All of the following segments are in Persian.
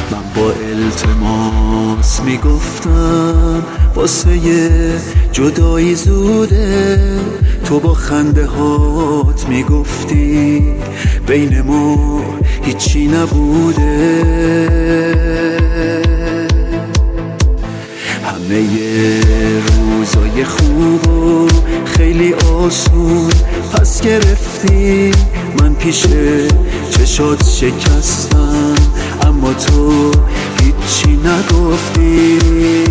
من با التماس میگفتم واسه جدایی زوده، تو با خنده هات میگفتی بین ما هیچی نبوده. همه روزای خوبو خیلی آسون پس گرفتی، من پیش چشات شکستم اما تو هیچی نگفتی.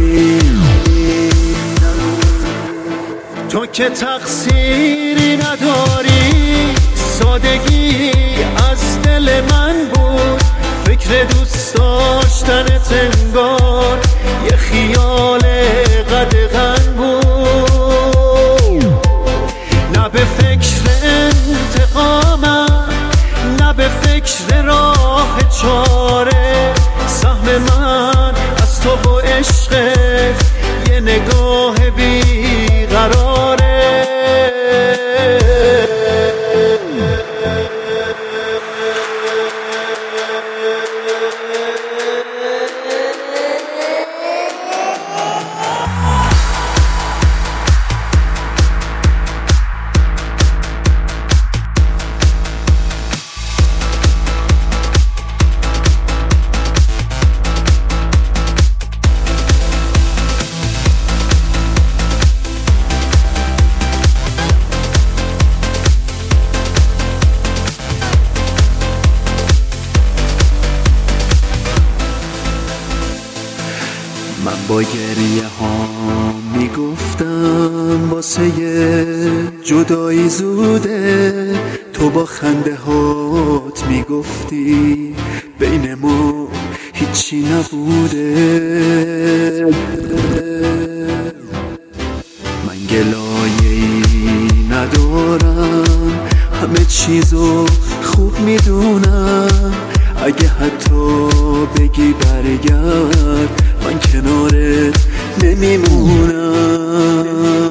تو که تقصیری نداری، سادگی از دل من بود، فکر دوست داشتنت انگار یه خیال قدغن بود. نه به فکر انتقامم، نه به فکر راه چاره، سهم من از تو و عشقت یه نگاه بیقراره. من با گریه ها میگفتم واسه جدایی زوده، تو با خنده هات میگفتی بین ما هیچی نبوده. من گلایه‌ای ندارم، همه چیزو خوب میدونم، اگه حتی بگی برگرد من کنارت نمیمونم.